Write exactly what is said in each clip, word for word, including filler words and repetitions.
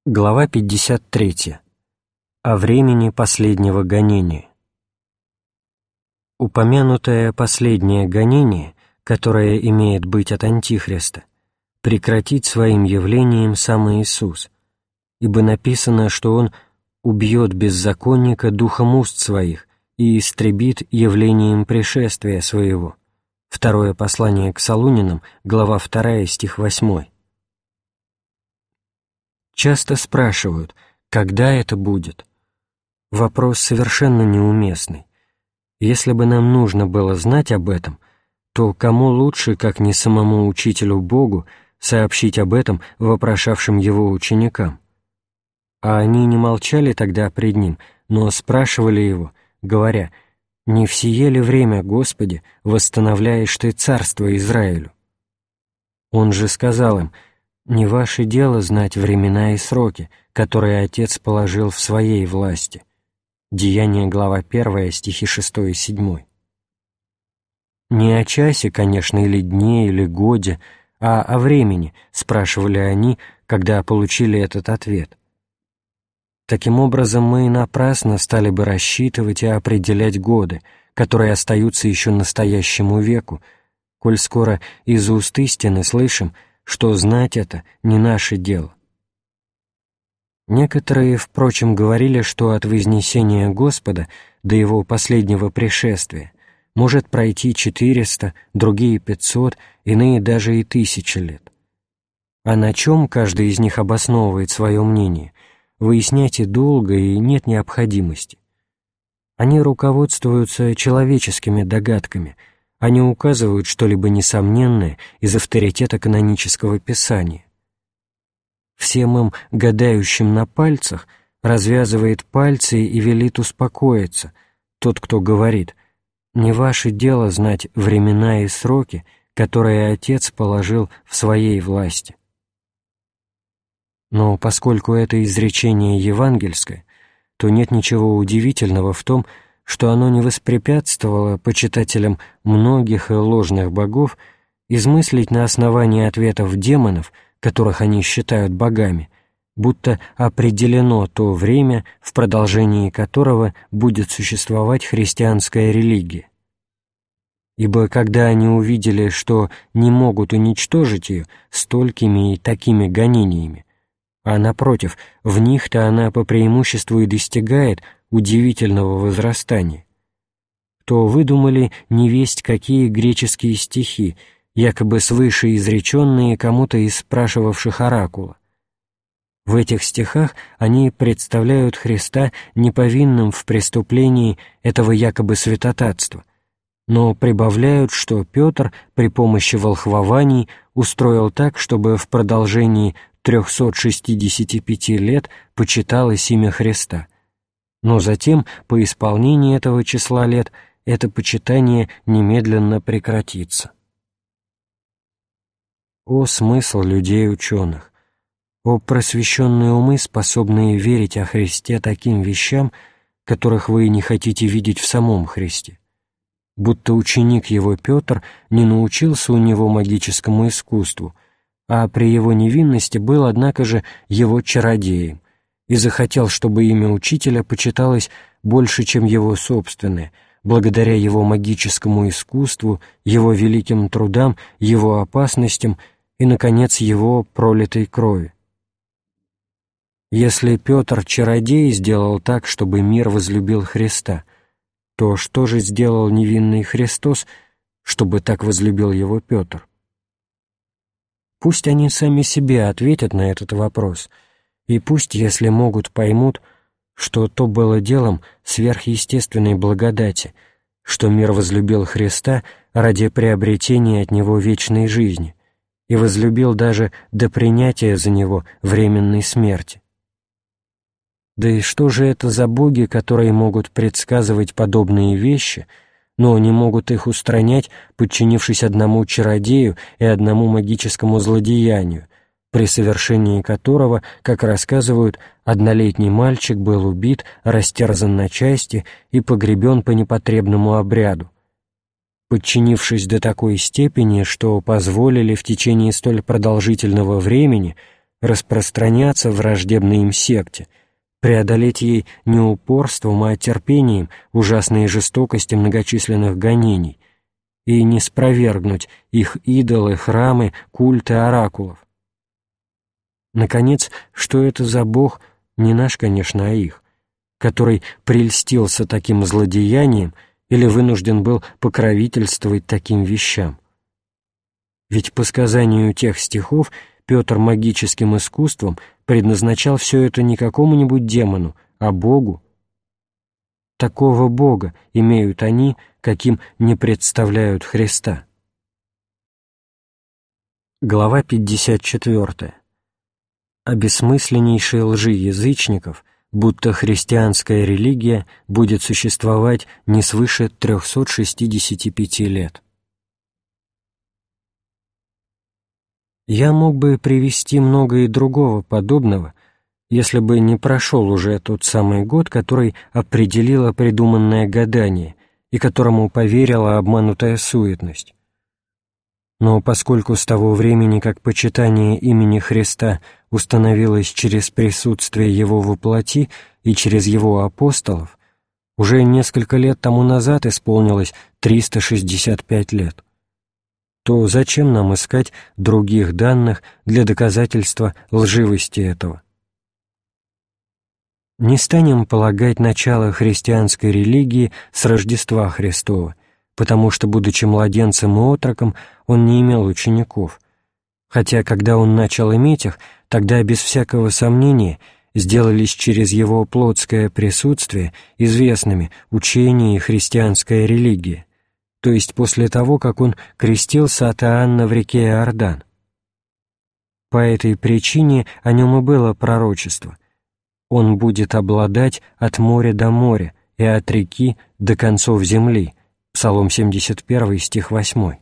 Глава пятьдесят три. О времени последнего гонения. Упомянутое последнее гонение, которое имеет быть от Антихриста, прекратит своим явлением сам Иисус, ибо написано, что Он убьет беззаконника духом уст своих и истребит явлением пришествия своего. Второе послание к Солунянам, глава вторая, стих восьмой. Часто спрашивают, когда это будет? Вопрос совершенно неуместный. Если бы нам нужно было знать об этом, то кому лучше, как не самому учителю Богу, сообщить об этом вопрошавшим его ученикам? А они не молчали тогда пред ним, но спрашивали его, говоря: «Не в сие ли время, Господи, восстановляешь Ты царство Израилю?» Он же сказал им: «Не ваше дело знать времена и сроки, которые Отец положил в Своей власти». Деяния, глава первая, стихи шестой и седьмой. Не о часе, конечно, или дне, или годе, а о времени, спрашивали они, когда получили этот ответ. Таким образом, мы напрасно стали бы рассчитывать и определять годы, которые остаются еще настоящему веку, коль скоро из уст истины слышим, что знать это не наше дело. Некоторые, впрочем, говорили, что от вознесения Господа до Его последнего пришествия может пройти четыреста, другие пятьсот, иные даже и тысячи лет. А на чем каждый из них обосновывает свое мнение, выяснять и долго, и нет необходимости. Они руководствуются человеческими догадками, они указывают что-либо несомненное из авторитета канонического Писания. Всем им, гадающим на пальцах, развязывает пальцы и велит успокоиться тот, кто говорит: «Не ваше дело знать времена и сроки, которые Отец положил в Своей власти». Но поскольку это изречение евангельское, то нет ничего удивительного в том, что оно не воспрепятствовало почитателям многих и ложных богов измыслить на основании ответов демонов, которых они считают богами, будто определено то время, в продолжении которого будет существовать христианская религия. Ибо когда они увидели, что не могут уничтожить ее столькими и такими гонениями, а, напротив, в них-то она по преимуществу и достигает удивительного возрастания, то выдумали невесть какие греческие стихи, якобы свыше изреченные кому-то из спрашивавших оракула. В этих стихах они представляют Христа неповинным в преступлении этого якобы святотатства, но прибавляют, что Петр при помощи волхвований устроил так, чтобы в продолжении трехсот шестидесяти пяти лет почиталось имя Христа, но затем, по исполнении этого числа лет, это почитание немедленно прекратится. О смысл людей-ученых! О просвещенные умы, способные верить о Христе таким вещам, которых вы не хотите видеть в самом Христе! Будто ученик его Петр не научился у него магическому искусству, а при его невинности был, однако же, его чародеем, и захотел, чтобы имя учителя почиталось больше, чем его собственное, благодаря его магическому искусству, его великим трудам, его опасностям и, наконец, его пролитой крови. Если Петр, чародей, сделал так, чтобы мир возлюбил Христа, то что же сделал невинный Христос, чтобы так возлюбил его Петр? Пусть они сами себе ответят на этот вопрос, и пусть, если могут, поймут, что то было делом сверхъестественной благодати, что мир возлюбил Христа ради приобретения от Него вечной жизни и возлюбил даже до принятия за Него временной смерти. Да и что же это за боги, которые могут предсказывать подобные вещи, но не могут их устранять, подчинившись одному чародею и одному магическому злодеянию, при совершении которого, как рассказывают, однолетний мальчик был убит, растерзан на части и погребен по непотребному обряду, подчинившись до такой степени, что позволили в течение столь продолжительного времени распространяться враждебной им секте, преодолеть ей не упорством, а терпением ужасные жестокости многочисленных гонений и не спровергнуть их идолы, храмы, культы оракулов. Наконец, что это за Бог, не наш, конечно, а их, который прельстился таким злодеянием или вынужден был покровительствовать таким вещам? Ведь по сказанию тех стихов Петр магическим искусством предназначал все это не какому-нибудь демону, а Богу. Такого Бога имеют они, каким не представляют Христа. Глава пятьдесят четвёртая. О бессмысленнейшей лжи язычников, будто христианская религия будет существовать не свыше трехсот шестидесяти пяти лет. Я мог бы привести много и другого подобного, если бы не прошел уже тот самый год, который определило придуманное гадание и которому поверила обманутая суетность. Но поскольку с того времени, как почитание имени Христа установилось через присутствие Его во плоти и через Его апостолов, уже несколько лет тому назад исполнилось триста шестьдесят пять лет, то зачем нам искать других данных для доказательства лживости этого? Не станем полагать начало христианской религии с Рождества Христова, потому что, будучи младенцем и отроком, он не имел учеников, хотя, когда он начал иметь их, тогда, без всякого сомнения, сделались через его плотское присутствие известными учение и христианская религия, то есть после того, как он крестился от Иоанна в реке Иордан. По этой причине о нем и было пророчество: «Он будет обладать от моря до моря и от реки до концов земли». Псалом семьдесят один, стих восемь.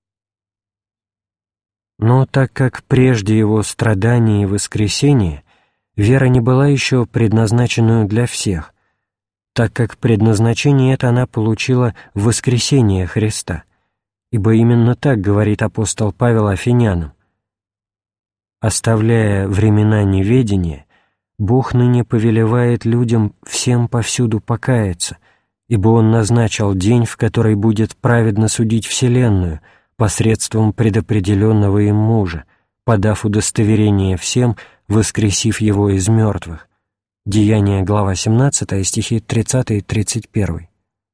Но так как прежде его страдания и воскресения вера не была еще предназначенную для всех, так как предназначение это она получила в воскресение Христа, ибо именно так говорит апостол Павел Афинянам: «Оставляя времена неведения, Бог ныне повелевает людям всем повсюду покаяться, ибо Он назначил день, в который будет праведно судить вселенную посредством предопределенного им мужа, подав удостоверение всем, воскресив его из мертвых». Деяния, глава семнадцатая, стихи тридцатый и тридцать первый.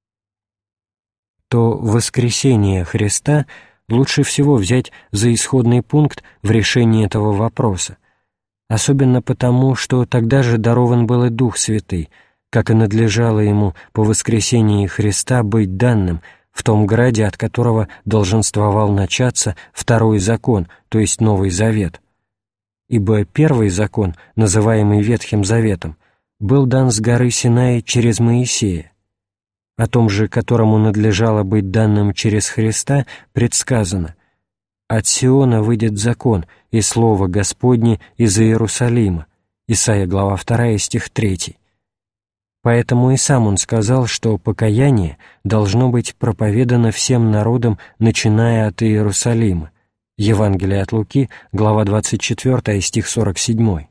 То воскресение Христа лучше всего взять за исходный пункт в решении этого вопроса, особенно потому, что тогда же дарован был и Дух Святый, как и надлежало ему по воскресении Христа быть данным в том граде, от которого долженствовал начаться второй закон, то есть Новый Завет. Ибо первый закон, называемый Ветхим Заветом, был дан с горы Синай через Моисея. О том же, которому надлежало быть данным через Христа, предсказано: «От Сиона выйдет закон, и слово Господне из Иерусалима». Исайя, глава вторая, стих третий. Поэтому и сам он сказал, что покаяние должно быть проповедано всем народам, начиная от Иерусалима. Евангелие от Луки, глава двадцать четвёртая, стих сорок семь.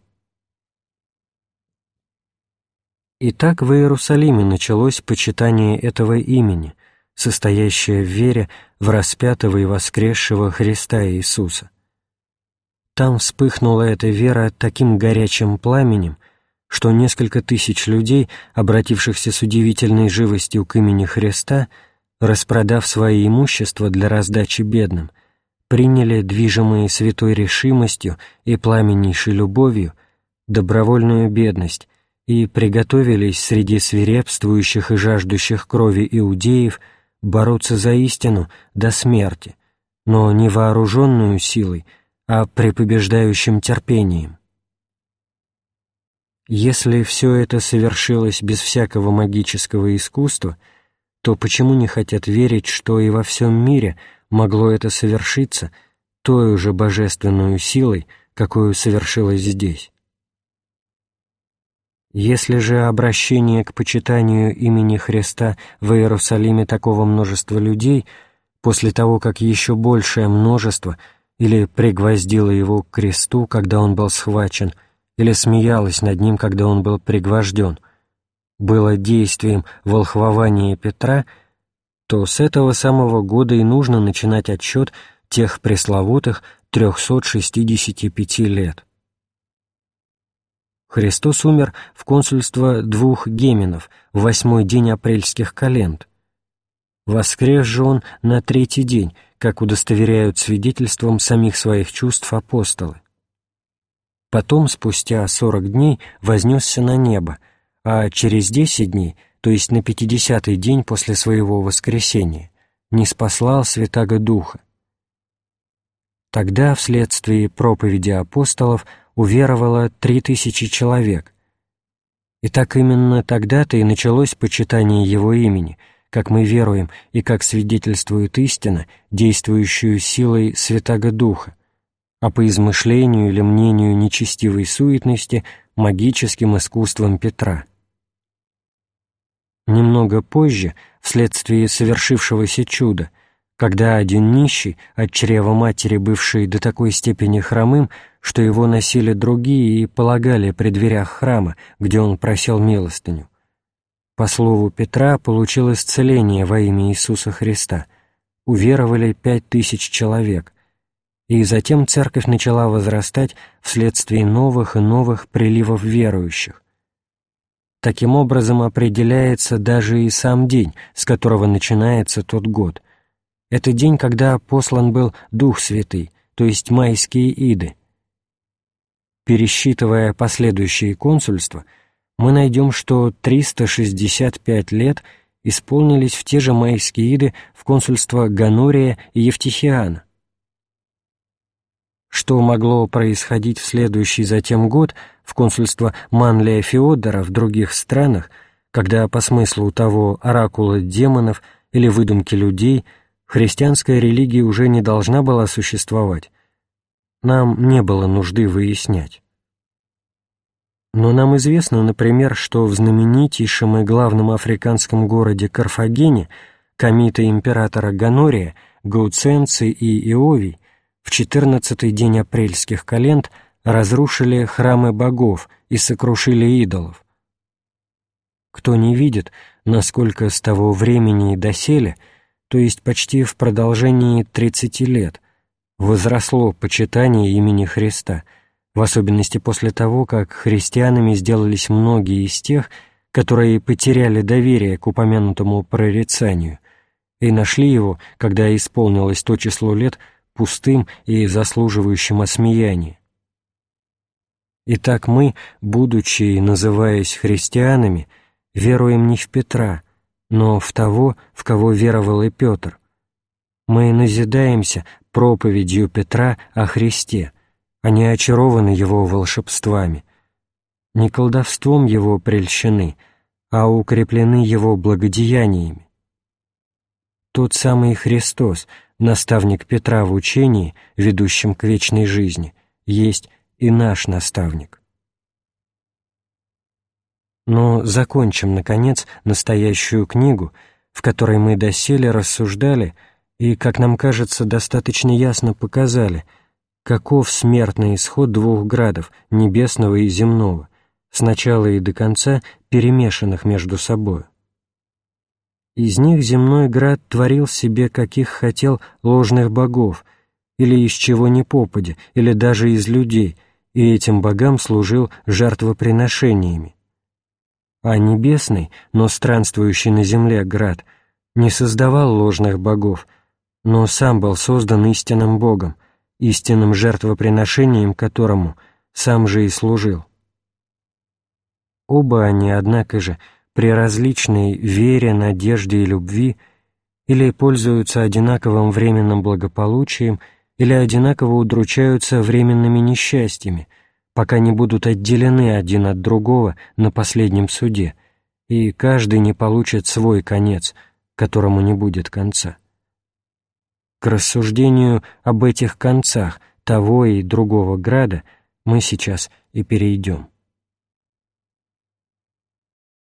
Итак, в Иерусалиме началось почитание этого имени, состоящее в вере в распятого и воскресшего Христа Иисуса. Там вспыхнула эта вера таким горячим пламенем, что несколько тысяч людей, обратившихся с удивительной живостью к имени Христа, распродав свои имущества для раздачи бедным, приняли, движимые святой решимостью и пламеннейшей любовью, добровольную бедность и приготовились среди свирепствующих и жаждущих крови иудеев бороться за истину до смерти, но не вооруженную силой, а препобеждающим терпением. Если все это совершилось без всякого магического искусства, то почему не хотят верить, что и во всем мире могло это совершиться той же божественную силой, какую совершилось здесь? Если же обращение к почитанию имени Христа в Иерусалиме такого множества людей, после того, как еще большее множество, или пригвоздила его к кресту, когда он был схвачен, или смеялась над ним, когда он был пригвожден, было действием волхвования Петра, то с этого самого года и нужно начинать отсчет тех пресловутых трехсот шестидесяти пяти лет. Христос умер в консульство двух геменов в восьмой день апрельских календ. Воскрес же он на третий день, как удостоверяют свидетельством самих своих чувств апостолы. Потом, спустя сорок дней, вознесся на небо, а через десять дней, то есть на пятидесятый день после своего воскресения, ниспослал Святаго Духа. Тогда, вследствие проповеди апостолов, уверовало три тысячи человек. И так именно тогда-то и началось почитание Его имени, как мы веруем и как свидетельствует истина, действующую силой Святаго Духа, а по измышлению или мнению нечестивой суетности магическим искусством Петра. Немного позже, вследствие совершившегося чуда, когда один нищий, от чрева матери бывший до такой степени хромым, что его носили другие и полагали при дверях храма, где он просил милостыню, по слову Петра получил исцеление во имя Иисуса Христа, уверовали пять тысяч человек, и затем церковь начала возрастать вследствие новых и новых приливов верующих. Таким образом определяется даже и сам день, с которого начинается тот год. Это день, когда послан был Дух Святый, то есть майские иды. Пересчитывая последующие консульства, мы найдем, что триста шестьдесят пять лет исполнились в те же майские иды в консульства Гонория и Евтихиана. Что могло происходить в следующий затем год в консульство Манлия Феодора в других странах, когда по смыслу того оракула демонов или выдумки людей христианская религия уже не должна была существовать, нам не было нужды выяснять. Но нам известно, например, что в знаменитейшем и главном африканском городе Карфагене комиты императора Гонория, Гауценций и Иовий в четырнадцатый день апрельских календ разрушили храмы богов и сокрушили идолов. Кто не видит, насколько с того времени и доселе, то есть почти в продолжении тридцати лет, возросло почитание имени Христа, в особенности после того, как христианами сделались многие из тех, которые потеряли доверие к упомянутому прорицанию и нашли его, когда исполнилось то число лет, пустым и заслуживающим осмеяния. Итак, мы, будучи и называясь христианами, веруем не в Петра, но в того, в кого веровал и Петр. Мы назидаемся проповедью Петра о Христе, а не очарованы его волшебствами, не колдовством его прельщены, а укреплены его благодеяниями. Тот самый Христос, наставник Петра в учении, ведущем к вечной жизни, есть и наш наставник. Но закончим, наконец, настоящую книгу, в которой мы доселе рассуждали и, как нам кажется, достаточно ясно показали, каков смертный исход двух градов, небесного и земного, с начала и до конца перемешанных между собою. Из них земной град творил себе, каких хотел, ложных богов, или из чего ни попадя, или даже из людей, и этим богам служил жертвоприношениями. А небесный, но странствующий на земле град, не создавал ложных богов, но сам был создан истинным Богом, истинным жертвоприношением которому сам же и служил. Оба они, однако же, при различной вере, надежде и любви или пользуются одинаковым временным благополучием, или одинаково удручаются временными несчастьями, пока не будут отделены один от другого на последнем суде, и каждый не получит свой конец, которому не будет конца. К рассуждению об этих концах того и другого града мы сейчас и перейдем.